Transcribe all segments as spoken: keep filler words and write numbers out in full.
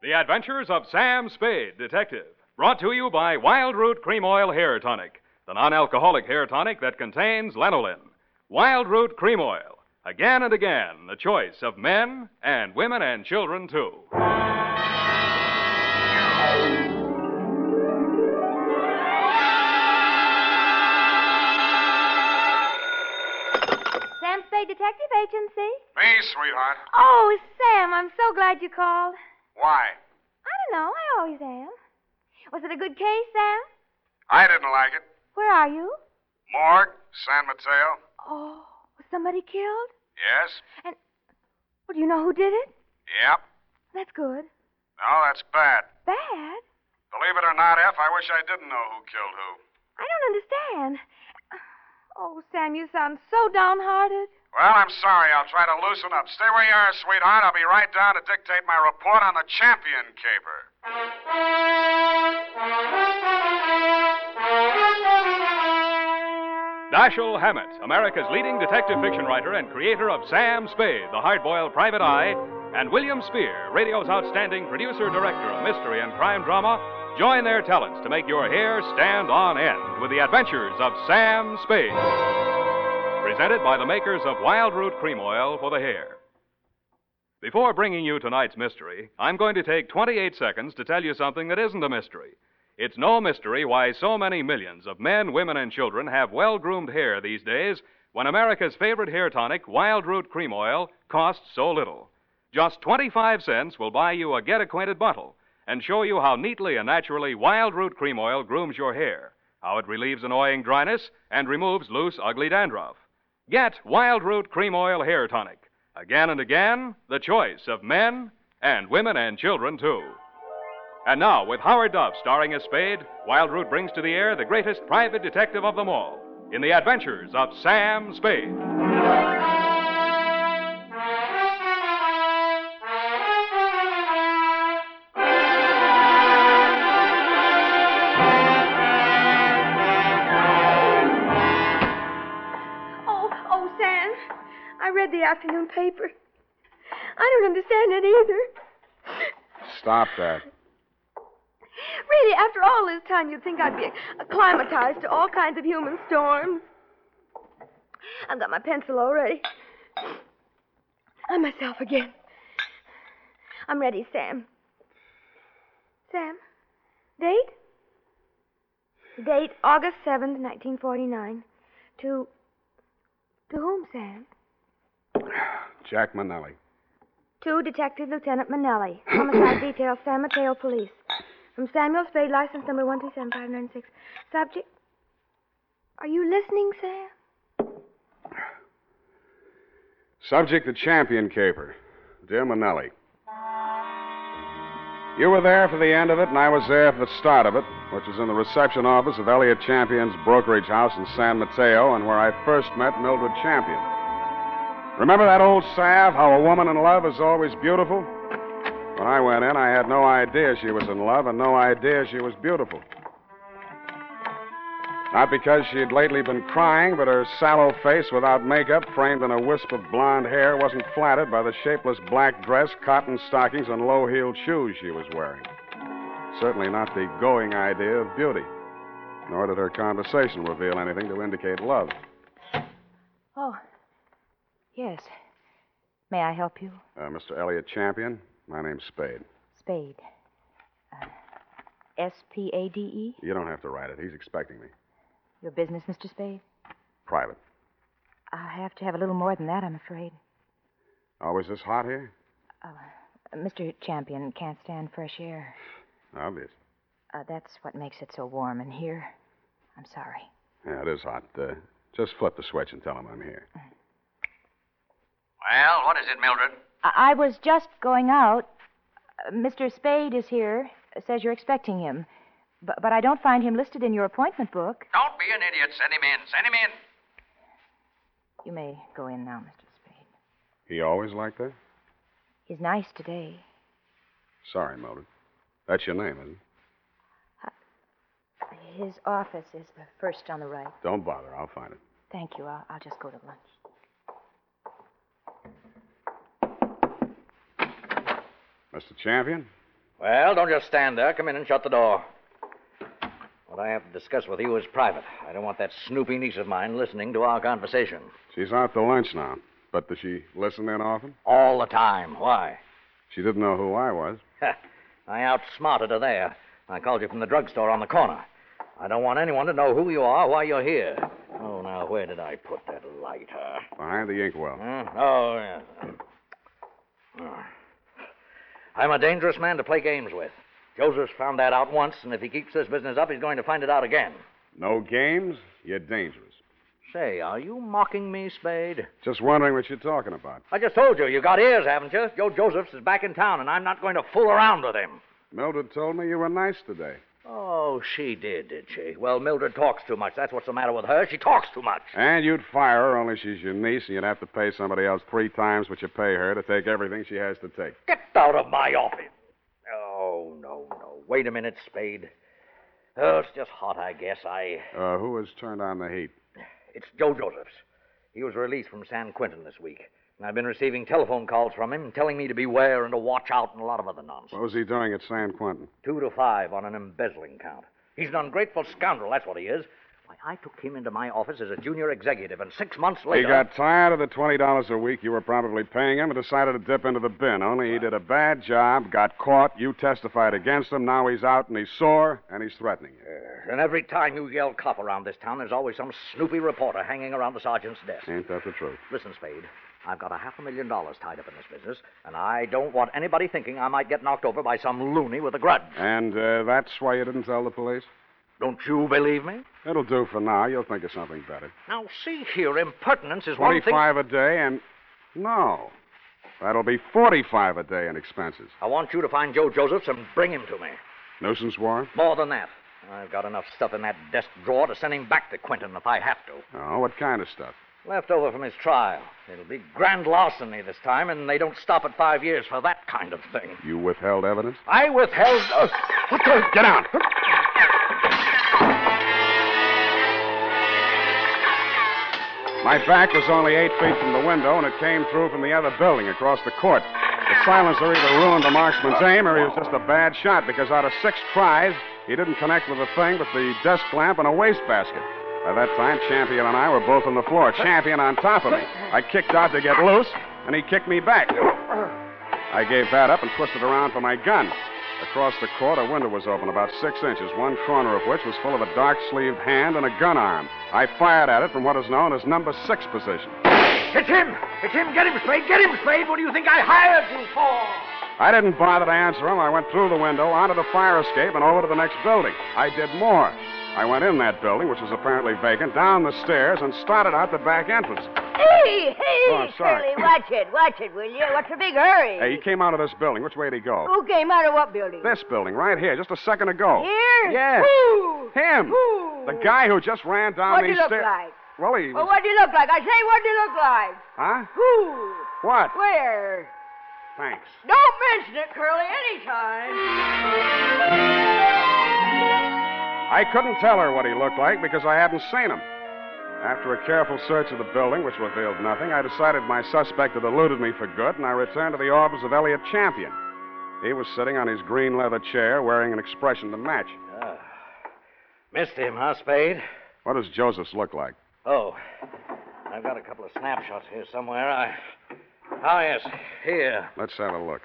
The Adventures of Sam Spade, Detective. Brought to you by Wild Root Cream Oil Hair Tonic, the non-alcoholic hair tonic that contains lanolin. Wild Root Cream Oil. Again and again, the choice of men and women and children, too. Sam Spade Detective Agency? Me, sweetheart. Oh, Sam, I'm so glad you called. Why? I don't know. I always am. Was it a good case, Sam? I didn't like it. Where are you? Morgue, San Mateo. Oh, was somebody killed? Yes. And, well, do you know who did it? Yep. That's good. No, that's bad. Bad? Believe it or not, F, I wish I didn't know who killed who. I don't understand. Oh, Sam, you sound so downhearted. Well, I'm sorry. I'll try to loosen up. Stay where you are, sweetheart. I'll be right down to dictate my report on the champion caper. Dashiell Hammett, America's leading detective fiction writer and creator of Sam Spade, the hard-boiled private eye, and William Spear, radio's outstanding producer-director of mystery and crime drama, join their talents to make your hair stand on end with the adventures of Sam Spade. Presented by the makers of Wild Root Cream Oil for the hair. Before bringing you tonight's mystery, I'm going to take twenty-eight seconds to tell you something that isn't a mystery. It's no mystery why so many millions of men, women, and children have well-groomed hair these days when America's favorite hair tonic, Wild Root Cream Oil, costs so little. Just twenty-five cents will buy you a get-acquainted bottle and show you how neatly and naturally Wild Root Cream Oil grooms your hair, how it relieves annoying dryness and removes loose, ugly dandruff. Get Wild Root Cream Oil Hair Tonic. Again and again, the choice of men and women and children, too. And now, with Howard Duff starring as Spade, Wild Root brings to the air the greatest private detective of them all in the adventures of Sam Spade. The afternoon paper. I don't understand it either. Stop that. Really, after all this time, you'd think I'd be acclimatized to all kinds of human storms. I've got my pencil already. I'm myself again. I'm ready, Sam. Sam, date? Date August seventh, nineteen forty-nine. To... To whom, Sam? Jack Manelli. To Detective Lieutenant Manelli. Homicide Detail, San Mateo Police. From Samuel Spade, license number one two seven five nine six. Subject... Are you listening, Sam? Subject, the champion caper. Dear Manelli. You were there for the end of it, and I was there for the start of it, which was in the reception office of Elliot Champion's brokerage house in San Mateo, and where I first met Mildred Champion. Remember that old salve, how a woman in love is always beautiful? When I went in, I had no idea she was in love and no idea she was beautiful. Not because she had lately been crying, but her sallow face without makeup, framed in a wisp of blonde hair, wasn't flattered by the shapeless black dress, cotton stockings, and low-heeled shoes she was wearing. Certainly not the going idea of beauty. Nor did her conversation reveal anything to indicate love. Oh. Yes. May I help you? Uh, Mister Elliot Champion, my name's Spade. Spade. Uh, S P A D E? You don't have to write it. He's expecting me. Your business, Mister Spade? Private. I'll have to have a little more than that, I'm afraid. Always this hot here? Uh, Mister Champion can't stand fresh air. Obvious. Uh, that's what makes it so warm in here. I'm sorry. Yeah, it is hot. Uh, just flip the switch and tell him I'm here. Mm. Well, what is it, Mildred? I, I was just going out. Uh, Mister Spade is here. Says you're expecting him. But, but I don't find him listed in your appointment book. Don't be an idiot. Send him in. Send him in. You may go in now, Mister Spade. He always like that? He's nice today. Sorry, Mildred. That's your name, isn't it? Uh, his office is the first on the right. Don't bother. I'll find it. Thank you. I'll, I'll just go to lunch. Mister Champion? Well, don't just stand there. Come in and shut the door. What I have to discuss with you is private. I don't want that snoopy niece of mine listening to our conversation. She's out to lunch now. But does she listen in often? All the time. Why? She didn't know who I was. I outsmarted her there. I called you from the drugstore on the corner. I don't want anyone to know who you are, why you're here. Oh, now, where did I put that lighter? Behind the inkwell. Hmm? Oh, yeah. Oh. I'm a dangerous man to play games with. Joseph's found that out once, and if he keeps this business up, he's going to find it out again. No games? You're dangerous. Say, are you mocking me, Spade? Just wondering what you're talking about. I just told you. You got ears, haven't you? Joe Josephs is back in town, and I'm not going to fool around with him. Mildred told me you were nice today. Oh, she did, did she? Well, Mildred talks too much. That's what's the matter with her. She talks too much. And you'd fire her, only she's your niece, and you'd have to pay somebody else three times what you pay her to take everything she has to take. Get out of my office. Oh, no, no. Wait a minute, Spade. Oh, it's just hot, I guess. I... Uh, who has turned on the heat? It's Joe Josephs. He was released from San Quentin this week. And I've been receiving telephone calls from him telling me to beware and to watch out and a lot of other nonsense. What was he doing at San Quentin? Two to five on an embezzling count. He's an ungrateful scoundrel, that's what he is. Why, I took him into my office as a junior executive, and six months later... He got tired of the twenty dollars a week you were probably paying him and decided to dip into the bin. Only he did a bad job, got caught, you testified against him, now he's out and he's sore, and he's threatening you. Yes, and every time you yell cop around this town, there's always some snoopy reporter hanging around the sergeant's desk. Ain't that the truth? Listen, Spade, I've got a half a million dollars tied up in this business, and I don't want anybody thinking I might get knocked over by some loony with a grudge. And uh, that's why you didn't tell the police? Don't you believe me? It'll do for now. You'll think of something better. Now, see here, impertinence is one thing... twenty-five a day and... No. That'll be forty-five a day in expenses. I want you to find Joe Josephs and bring him to me. Nuisance warrant? More than that. I've got enough stuff in that desk drawer to send him back to Quentin if I have to. Oh, what kind of stuff? Left over from his trial. It'll be grand larceny this time, and they don't stop at five years for that kind of thing. You withheld evidence? I withheld... Uh, what the... Get down! My back was only eight feet from the window, and it came through from the other building across the court. The silencer either ruined the marksman's aim, or he was just a bad shot, because out of six tries, he didn't connect with a thing but the desk lamp and a wastebasket. By that time, Champion and I were both on the floor, Champion on top of me. I kicked out to get loose, and he kicked me back. I gave that up and twisted around for my gun. Across the court, a window was open about six inches, one corner of which was full of a dark-sleeved hand and a gun arm. I fired at it from what is known as number six position. It's him! It's him! Get him, Spade! Get him, Spade! What do you think I hired you for? I didn't bother to answer him. I went through the window, onto the fire escape, and over to the next building. I did more. I went in that building, which was apparently vacant, down the stairs, and started out the back entrance. Hey, hey, Oh, sorry. Curly, watch it, watch it, will you? What's the big hurry? Hey, he came out of this building. Which way did he go? Who came out of what building? This building, right here, just a second ago. Here? Yes. Who? Him. Who? The guy who just ran down What'd these he look stairs. like? Well, he Well, was... what'd he look like? I say, what'd he look like? Huh? Who? What? Where? Thanks. Don't mention it, Curly, anytime. I couldn't tell her what he looked like because I hadn't seen him. After a careful search of the building, which revealed nothing, I decided my suspect had eluded me for good, and I returned to the office of Elliot Champion. He was sitting on his green leather chair, wearing an expression to match. Ah. Missed him, huh, Spade? What does Josephs look like? Oh, I've got a couple of snapshots here somewhere. I... Oh, yes, here. Let's have a look.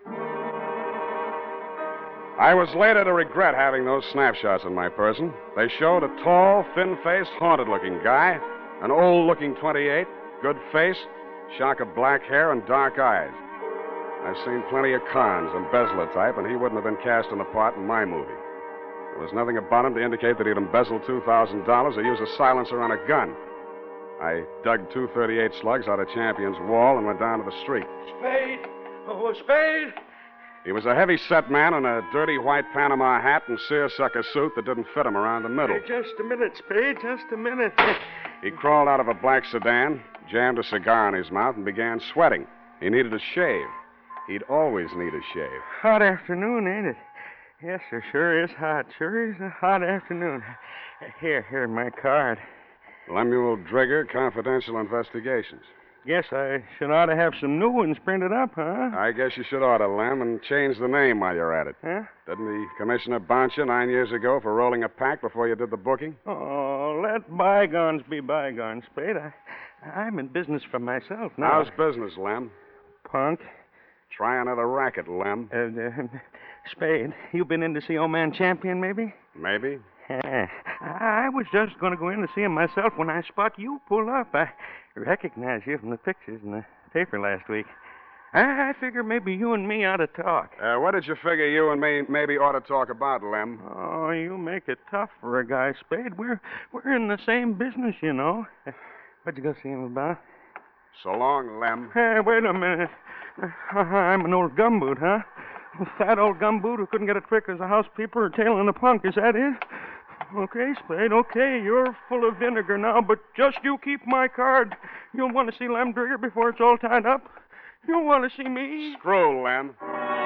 I was later to regret having those snapshots in my person. They showed a tall, thin-faced, haunted-looking guy, an old-looking twenty-eight, good face, shock of black hair, and dark eyes. I've seen plenty of cons, embezzler type, and he wouldn't have been cast in a part in my movie. There was nothing about him to indicate that he'd embezzled two thousand dollars or used a silencer on a gun. I dug two thirty-eight slugs out of Champion's wall and went down to the street. Spade! Oh, Spade! He was a heavy-set man in a dirty white Panama hat and seersucker suit that didn't fit him around the middle. Hey, just a minute, Spade, just a minute. He crawled out of a black sedan, jammed a cigar in his mouth, and began sweating. He needed a shave. He'd always need a shave. Hot afternoon, ain't it? Yes, sir, sure is hot. Sure is a hot afternoon. Here, here's my card. Lemuel Drigger, Confidential Investigations. Guess I should ought to have some new ones printed up, huh? I guess you should order, Lem, and change the name while you're at it. Huh? Didn't the commissioner bounce you nine years ago for rolling a pack before you did the booking? Oh, let bygones be bygones, Spade. I, I'm in business for myself now. How's business, Lem? Punk? Try another racket, Lem. Uh, uh, Spade, you been in to see old man Champion, maybe? Maybe. Uh, I was just going to go in to see him myself when I spot you pull up. I recognize you from the pictures in the paper last week. I, I figure maybe you and me ought to talk. Uh, what did you figure you and me maybe ought to talk about, Lem? Oh, you make it tough for a guy, Spade. We're we're in the same business, you know. What'd you go see him about? So long, Lem. Hey, wait a minute. Uh, I'm an old gumboot, huh? A fat old gumboot who couldn't get a trick as a housekeeper or tailing a punk. Is that it? Okay, Spade, okay. You're full of vinegar now, but just you keep my card. You'll want to see Lem Drigger before it's all tied up. You'll want to see me. Screw, Lem.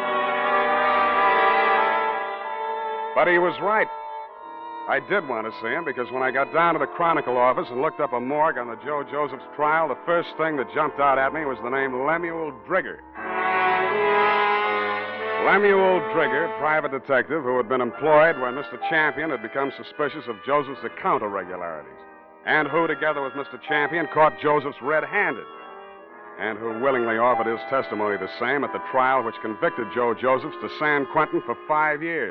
But he was right. I did want to see him because when I got down to the Chronicle office and looked up a morgue on the Joe Josephs trial, the first thing that jumped out at me was the name Lemuel Drigger. Lemuel Drigger, private detective who had been employed when Mister Champion had become suspicious of Joseph's account irregularities, and who, together with Mister Champion, caught Josephs red-handed, and who willingly offered his testimony the same at the trial which convicted Joe Josephs to San Quentin for five years.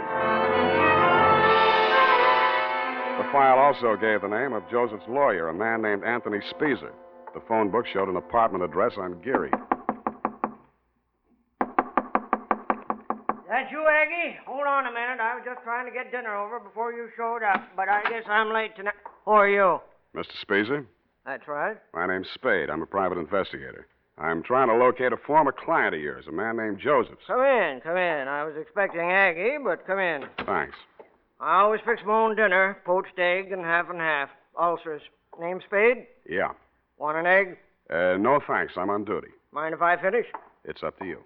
The file also gave the name of Joseph's lawyer, a man named Anthony Speezer. The phone book showed an apartment address on Geary. That you, Aggie? Hold on a minute. I was just trying to get dinner over before you showed up, but I guess I'm late tonight. Who are you? Mister Speezer? That's right. My name's Spade. I'm a private investigator. I'm trying to locate a former client of yours, a man named Josephs. Come in, come in. I was expecting Aggie, but come in. Thanks. I always fix my own dinner, poached egg and half and half. Ulcers. Name Spade? Yeah. Want an egg? Uh, no thanks. I'm on duty. Mind if I finish? It's up to you.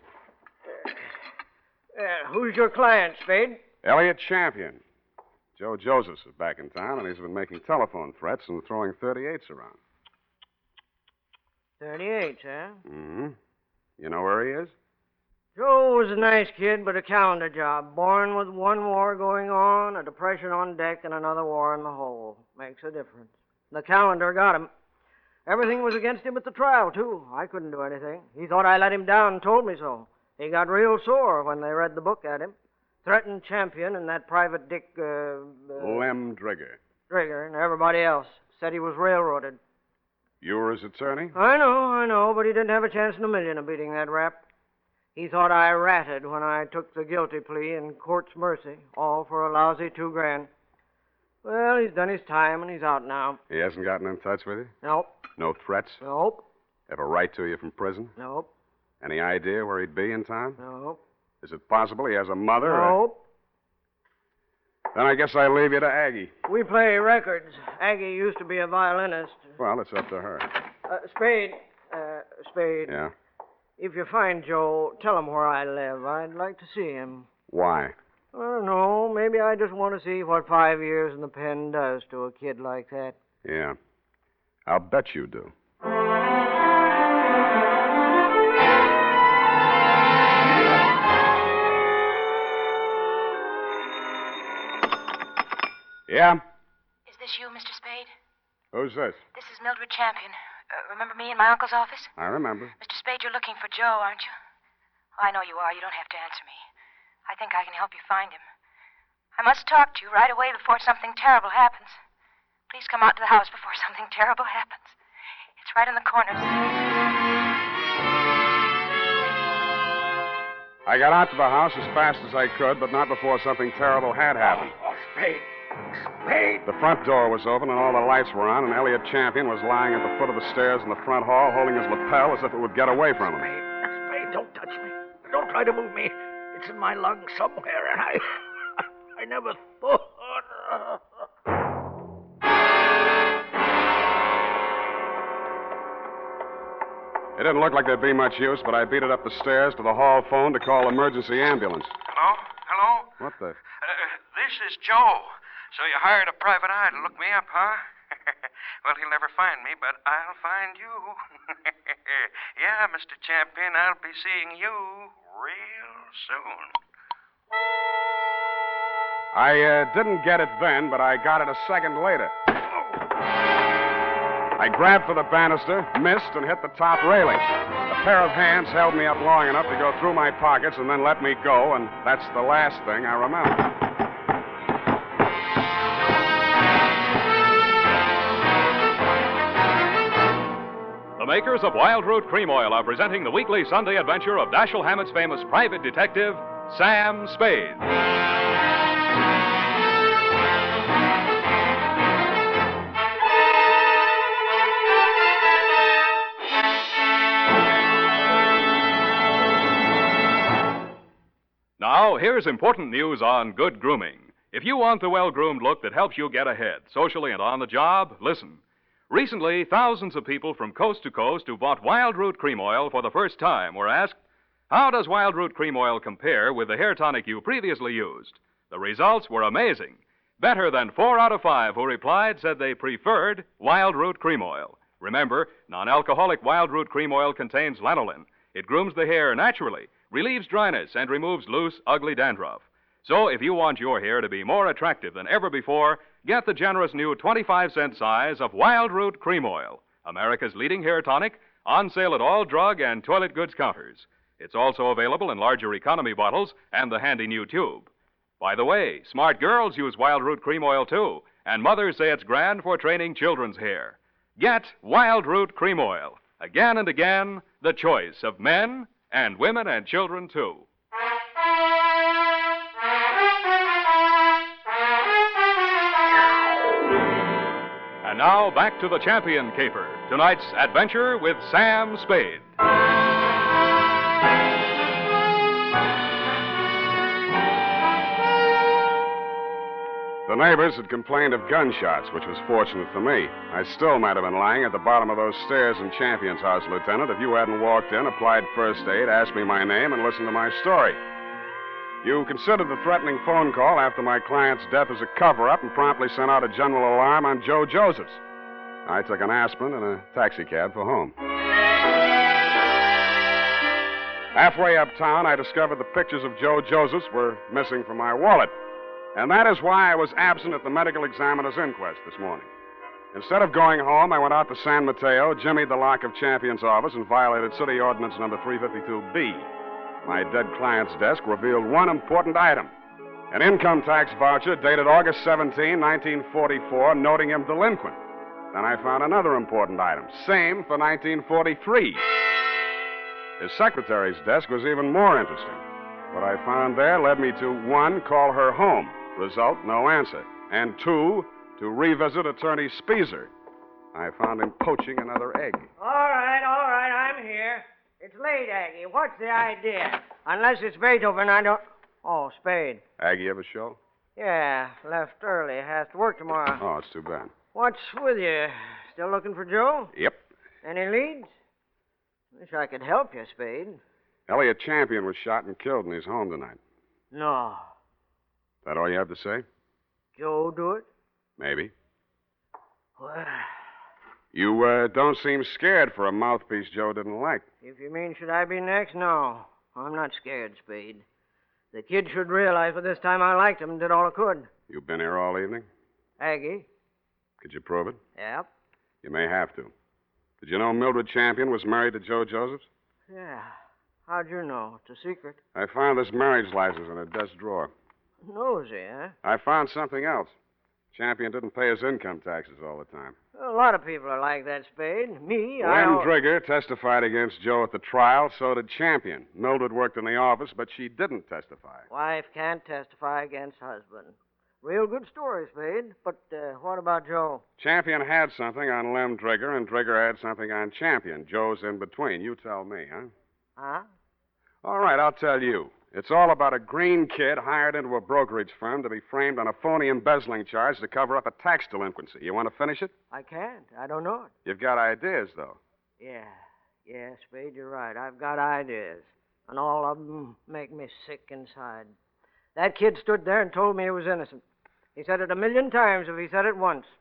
Uh, who's your client, Spade? Elliot Champion. Joe Josephs is back in town, and he's been making telephone threats and throwing thirty-eights around. Thirty-eight, huh? Mm-hmm. You know where he is? Joe was a nice kid, but a calendar job. Born with one war going on, a depression on deck, and another war in the hole. Makes a difference. The calendar got him. Everything was against him at the trial, too. I couldn't do anything. He thought I let him down and told me so. He got real sore when they read the book at him. Threatened Champion and that private Dick, uh... uh Lem Drigger. Drigger and everybody else. Said he was railroaded. You were his attorney? I know, I know, but he didn't have a chance in a million of beating that rap. He thought I ratted when I took the guilty plea in court's mercy, all for a lousy two grand. Well, he's done his time and he's out now. He hasn't gotten in touch with you? Nope. No threats? Nope. Ever write to you from prison? Nope. Any idea where he'd be in town? Nope. Is it possible he has a mother? Or... Nope. Then I guess I leave you to Aggie. We play records. Aggie used to be a violinist. Well, it's up to her. Uh, Spade, uh, Spade. Yeah? If you find Joe, tell him where I live. I'd like to see him. Why? I don't know. Maybe I just want to see what five years in the pen does to a kid like that. Yeah. I'll bet you do. Yeah? Is this you, Mister Spade? Who's this? This is Mildred Champion. Uh, remember me in my uncle's office? I remember. Mister Spade, you're looking for Joe, aren't you? Oh, I know you are. You don't have to answer me. I think I can help you find him. I must talk to you right away before something terrible happens. Please come out to the house before something terrible happens. It's right in the corner. I got out to the house as fast as I could, but not before something terrible had happened. Oh, Spade. Spade. The front door was open and all the lights were on, and Elliot Champion was lying at the foot of the stairs in the front hall, holding his lapel as if it would get away from him. Spade, Spade, don't touch me. Don't try to move me. It's in my lungs somewhere, and I... I never thought... It didn't look like there'd be much use, but I beat it up the stairs to the hall phone to call emergency ambulance. Hello? Hello? What the... Uh, this is Joe. So you hired a private eye to look me up, huh? Well, he'll never find me, but I'll find you. Yeah, Mister Champion, I'll be seeing you real soon. I uh, didn't get it then, but I got it a second later. I grabbed for the banister, missed, and hit the top railing. A pair of hands held me up long enough to go through my pockets and then let me go, and that's the last thing I remember. The makers of Wild Root Cream Oil are presenting the weekly Sunday adventure of Dashiell Hammett's famous private detective, Sam Spade. Now, here's important news on good grooming. If you want the well-groomed look that helps you get ahead, socially and on the job, listen. Recently, thousands of people from coast to coast who bought Wild Root Cream Oil for the first time were asked, how does Wild Root Cream Oil compare with the hair tonic you previously used? The results were amazing. Better than four out of five who replied said they preferred Wild Root Cream Oil. Remember, non-alcoholic Wild Root Cream Oil contains lanolin. It grooms the hair naturally, relieves dryness, and removes loose, ugly dandruff. So if you want your hair to be more attractive than ever before, get the generous new twenty-five cent size of Wild Root Cream Oil, America's leading hair tonic, on sale at all drug and toilet goods counters. It's also available in larger economy bottles and the handy new tube. By the way, smart girls use Wild Root Cream Oil too, and mothers say it's grand for training children's hair. Get Wild Root Cream Oil. Again and again, the choice of men and women and children too. And now back to the Champion Caper, tonight's adventure with Sam Spade. The neighbors had complained of gunshots, which was fortunate for me. I still might have been lying at the bottom of those stairs in Champion's house, Lieutenant, if you hadn't walked in, applied first aid, asked me my name, and listened to my story. You considered the threatening phone call after my client's death as a cover-up and promptly sent out a general alarm on Joe Josephs. I took an aspirin and a taxicab for home. Halfway uptown, I discovered the pictures of Joe Josephs were missing from my wallet. And that is why I was absent at the medical examiner's inquest this morning. Instead of going home, I went out to San Mateo, jimmied the lock of Champion's office, and violated City Ordinance number three fifty-two B. My dead client's desk revealed one important item, an income tax voucher dated August seventeenth, nineteen forty-four, noting him delinquent. Then I found another important item, same for nineteen forty-three. His secretary's desk was even more interesting. What I found there led me to, one, call her home. Result, no answer. And two, to revisit Attorney Speezer. I found him poaching another egg. All right, all right, I'm here. It's late, Aggie. What's the idea? Unless it's Beethoven, I don't... Oh, Spade. Aggie have a show? Yeah, left early. Has to work tomorrow. Oh, it's too bad. What's with you? Still looking for Joe? Yep. Any leads? Wish I could help you, Spade. Elliot Champion was shot and killed in his home tonight. No. That all you have to say? Joe do it? Maybe. Well, You uh, don't seem scared for a mouthpiece Joe didn't like. if you mean should I be next, no. I'm not scared, Spade. The kid should realize by this time I liked him and did all I could. You've been here all evening? Aggie? Could you prove it? Yep. You may have to. Did you know Mildred Champion was married to Joe Josephs? Yeah. How'd you know? It's a secret. I found this marriage license in her desk drawer. Nosy, huh? I found something else. Champion didn't pay his income taxes all the time. A lot of people are like that, Spade. Me, I... Lem al- Drigger testified against Joe at the trial, so did Champion. Mildred worked in the office, but she didn't testify. Wife can't testify against husband. Real good story, Spade. But uh, what about Joe? Champion had something on Lem Drigger, and Drigger had something on Champion. Joe's in between. You tell me, huh? Huh? All right, I'll tell you. It's all about a green kid hired into a brokerage firm to be framed on a phony embezzling charge to cover up a tax delinquency. You want to finish it? I can't. I don't know it. You've got ideas, though. Yeah. Yeah, Spade, you're right. I've got ideas. And all of them make me sick inside. That kid stood there and told me he was innocent. He said it a million times if he said it once.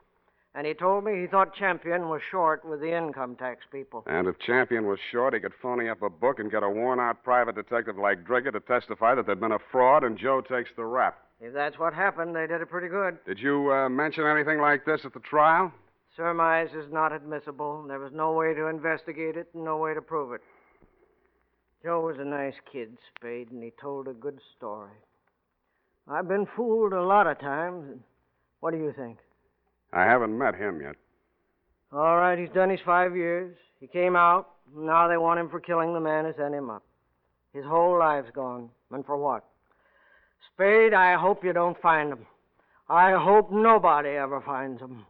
And he told me he thought Champion was short with the income tax people. And if Champion was short, he could phony up a book and get a worn-out private detective like Drigger to testify that there'd been a fraud and Joe takes the rap. If that's what happened, they did it pretty good. Did you uh, mention anything like this at the trial? Surmise is not admissible. There was no way to investigate it and no way to prove it. Joe was a nice kid, Spade, and he told a good story. I've been fooled a lot of times. And what do you think? I haven't met him yet. All right, he's done his five years. He came out, and now they want him for killing the man who sent him up. His whole life's gone. And for what? Spade, I hope you don't find him. I hope nobody ever finds him.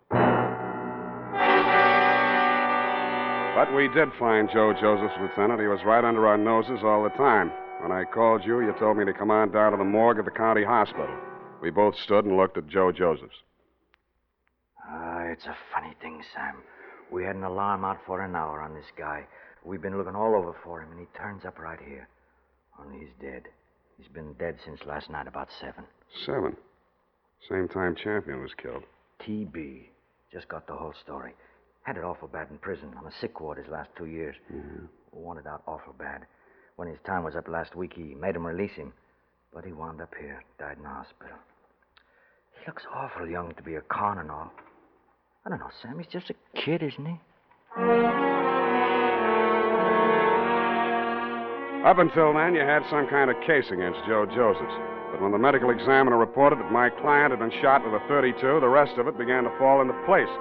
But we did find Joe Josephs, Lieutenant. He was right under our noses all the time. When I called you, you told me to come on down to the morgue of the county hospital. We both stood and looked at Joe Josephs. Ah, it's a funny thing, Sam. We had an alarm out for an hour on this guy. We've been looking all over for him, and he turns up right here. Only he's dead. He's been dead since last night about seven. Seven? Same time Champion was killed. T B. Just got the whole story. Had it awful bad in prison, on the sick ward his last two years. Mm-hmm. Wanted out awful bad. When his time was up last week, he made him release him. But he wound up here, died in the hospital. He looks awful young to be a con and all. I don't know, Sam. He's just a kid, isn't he? Up until then, you had some kind of case against Joe Josephs. But when the medical examiner reported that my client had been shot with a thirty-two, the rest of it began to fall into place.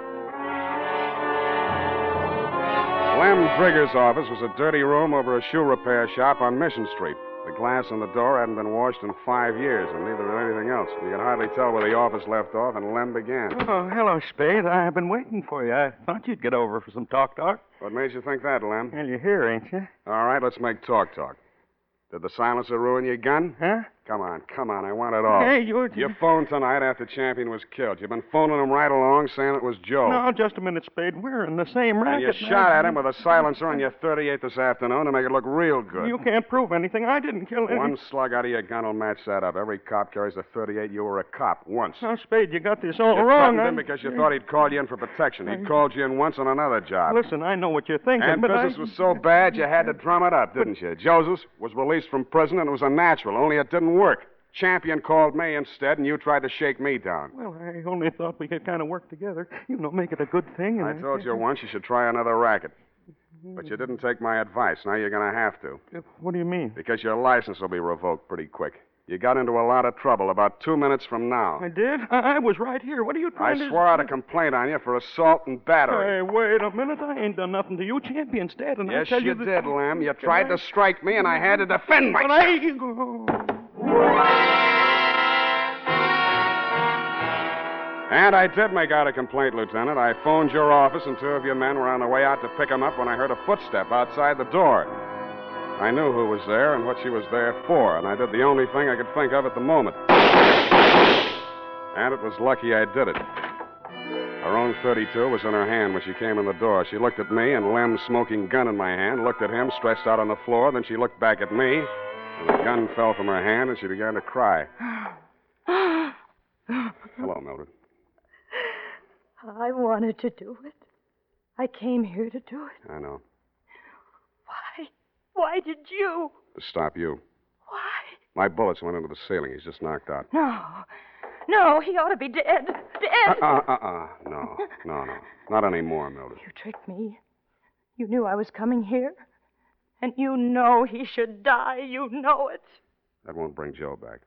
Lem Drigger's office was a dirty room over a shoe repair shop on Mission Street. The glass on the door hadn't been washed in five years, and neither had anything else. You could hardly tell where the office left off and Lem began. Oh, hello, Spade. I've been waiting for you. I thought you'd get over for some talk-talk. What made you think that, Lem? Well, you're here, ain't you? All right, let's make talk-talk. Did the silencer ruin your gun? Huh? Come on, come on, I want it all. Hey, you... You phoned tonight after Champion was killed. You've been phoning him right along saying it was Joe. No, just a minute, Spade. We're in the same racket. And you shot at him with a silencer on your thirty-eight this afternoon to make it look real good. You can't prove anything. I didn't kill anyone. One slug out of your gun will match that up. Every cop carries a thirty-eight. You were a cop once. Now, Spade, you got this all you wrong. You him because you thought he'd call you in for protection. He'd called you in once on another job. Listen, I know what you're thinking, and but business I... was so bad you had to drum it up, didn't you? Joseph was released from prison, and it was a natural, only it didn't work. Champion called me instead, and you tried to shake me down. Well, I only thought we could kind of work together. You know, make it a good thing. And I told you once you should try another racket. But you didn't take my advice. Now you're going to have to. What do you mean? Because your license will be revoked pretty quick. You got into a lot of trouble about two minutes from now. I did? I, I was right here. What are you trying I to... I swore out a complaint on you for assault and battery. Hey, wait a minute. I ain't done nothing to you. Champion's dead, and yes, I tell you... you that... did, Lem. You tried I... to strike me, and I had to defend myself. But I... And I did make out a complaint, Lieutenant. I phoned your office, and two of your men were on the way out to pick him up when I heard a footstep outside the door. I knew who was there and what she was there for, and I did the only thing I could think of at the moment. And it was lucky I did it. Her own thirty-two was in her hand when she came in the door. She looked at me, and Lem's smoking gun in my hand, looked at him stretched out on the floor, then she looked back at me, and the gun fell from her hand, and she began to cry. Hello, Mildred. I wanted to do it. I came here to do it. I know. Why? Why did you? To stop you. Why? My bullets went into the ceiling. He's just knocked out. No. No, he ought to be dead. Dead. Uh-uh, uh-uh. No, no, no. Not anymore, Mildred. You tricked me. You knew I was coming here. And you know he should die. You know it. That won't bring Joe back.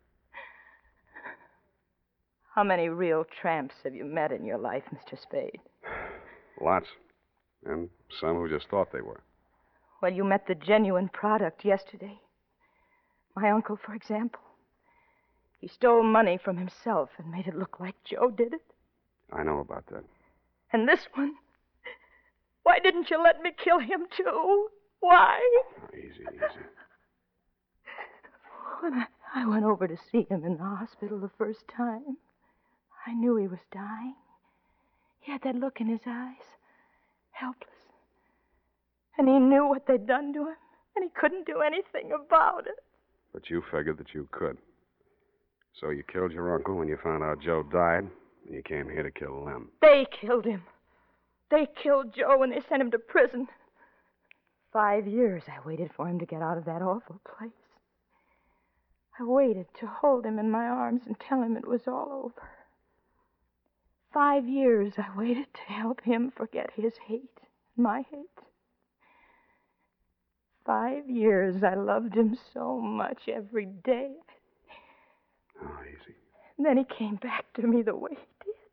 How many real tramps have you met in your life, Mister Spade? Lots. And some who just thought they were. Well, you met the genuine product yesterday. My uncle, for example. He stole money from himself and made it look like Joe did it. I know about that. And this one? Why didn't you let me kill him, too? Why? Oh, easy, easy. When I, I went over to see him in the hospital the first time, I knew he was dying. He had that look in his eyes, helpless. And he knew what they'd done to him, and he couldn't do anything about it. But you figured that you could. So you killed your uncle when you found out Joe died. And you came here to kill Lem. They killed him. They killed Joe and they sent him to prison. Five years I waited for him to get out of that awful place. I waited to hold him in my arms and tell him it was all over. Five years I waited to help him forget his hate, my hate. Five years I loved him so much every day. Oh, easy. And then he came back to me the way he did.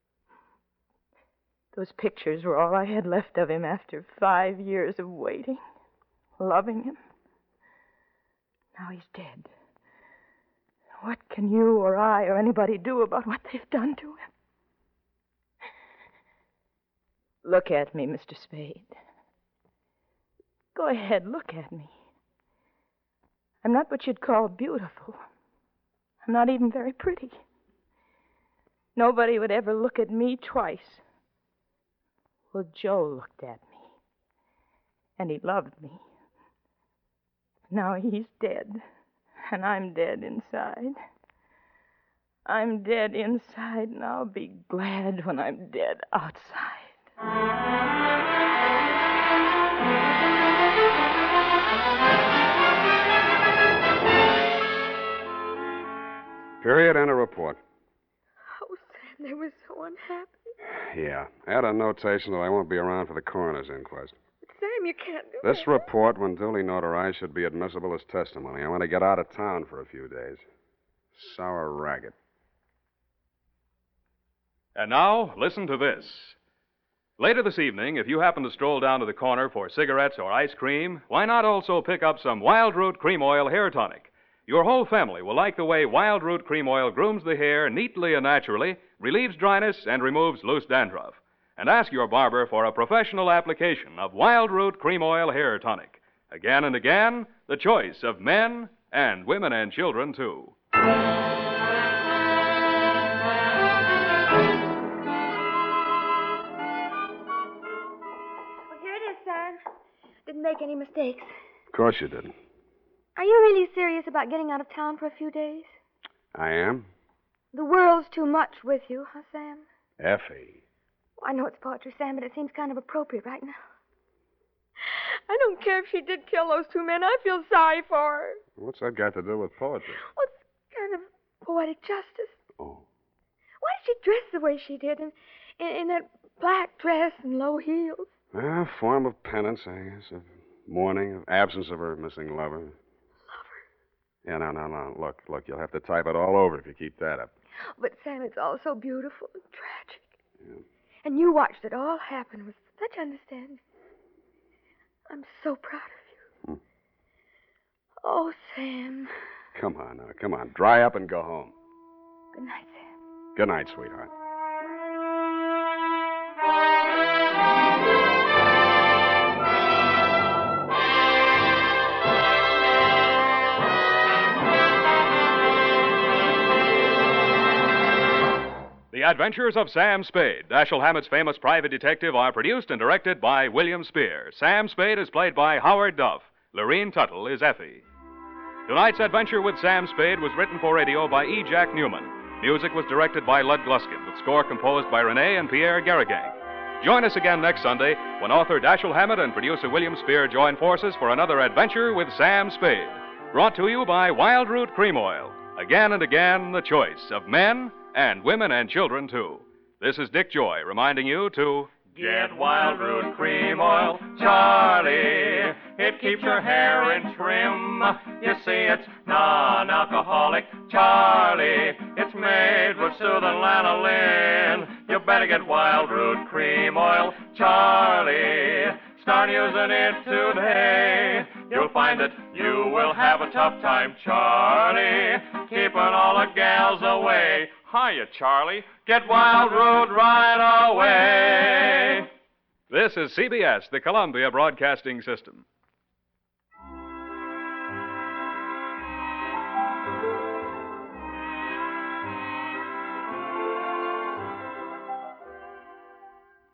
Those pictures were all I had left of him after five years of waiting, loving him. Now he's dead. What can you or I or anybody do about what they've done to him? Look at me, Mister Spade. Go ahead, look at me. I'm not what you'd call beautiful. I'm not even very pretty. Nobody would ever look at me twice. Well, Joe looked at me, and he loved me. Now he's dead, and I'm dead inside. I'm dead inside, and I'll be glad when I'm dead outside. Period and a report. Oh, Sam, they were so unhappy. Yeah. Add a notation that I won't be around for the coroner's inquest. But Sam, you can't do This that. report, when duly notarized, should be admissible as testimony. I want to get out of town for a few days. Sour ragged. And now, listen to this. Later this evening, if you happen to stroll down to the corner for cigarettes or ice cream, why not also pick up some Wild Root Cream Oil Hair Tonic? Your whole family will like the way Wild Root Cream Oil grooms the hair neatly and naturally, relieves dryness, and removes loose dandruff. And ask your barber for a professional application of Wild Root Cream Oil Hair Tonic. Again and again, the choice of men and women and children, too. Well, here it is, Sam. Didn't make any mistakes. Of course you didn't. Are you really serious about getting out of town for a few days? I am? The world's too much with you, huh, Sam? Effie. Well, I know it's poetry, Sam, but it seems kind of appropriate right now. I don't care if she did kill those two men. I feel sorry for her. What's that got to do with poetry? Well, it's kind of poetic justice. Oh. Why did she dress the way she did in, in, in that black dress and low heels? A form of penance, I guess, of mourning, of absence of her missing lover. Lover? Yeah, no, no, no. Look, look, you'll have to type it all over if you keep that up. But, Sam, it's all so beautiful and tragic. Yeah. And you watched it all happen with such understanding. I'm so proud of you. Hmm. Oh, Sam. Come on now, come on. Dry up and go home. Good night, Sam. Good night, sweetheart. The Adventures of Sam Spade, Dashiell Hammett's famous private detective, are produced and directed by William Spear. Sam Spade is played by Howard Duff. Lorene Tuttle is Effie. Tonight's adventure with Sam Spade was written for radio by E. Jack Newman. Music was directed by Lud Gluskin, with score composed by Renee and Pierre Garrigang. Join us again next Sunday when author Dashiell Hammett and producer William Spear join forces for another adventure with Sam Spade. Brought to you by Wild Root Cream Oil. Again and again, the choice of men and women and children, too. This is Dick Joy reminding you to Get Wild Root Cream Oil, Charlie. It keeps your hair in trim. You see, it's non-alcoholic, Charlie. It's made with soothing lanolin. You better get Wild Root Cream Oil, Charlie. Start using it today. You'll find that you will have a tough time, Charlie, keeping all the gals away. Hiya, Charlie. Get Wild Root right away. This is C B S, the Columbia Broadcasting System.